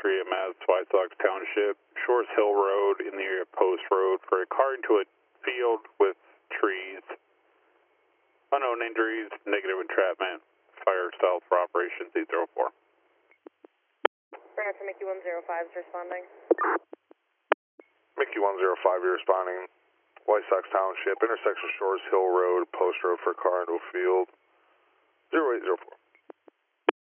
EMS, White Sox Township, Shores Hill Road in the area of Post Road for a car into a field with trees. Unknown injuries, negative entrapment. Fire south for Operation Z04. Bring to Mickey 105 is responding. Mickey 105, you're responding. White Sox Township, intersection Shores Hill Road, Post Road for a car into a field. 0804.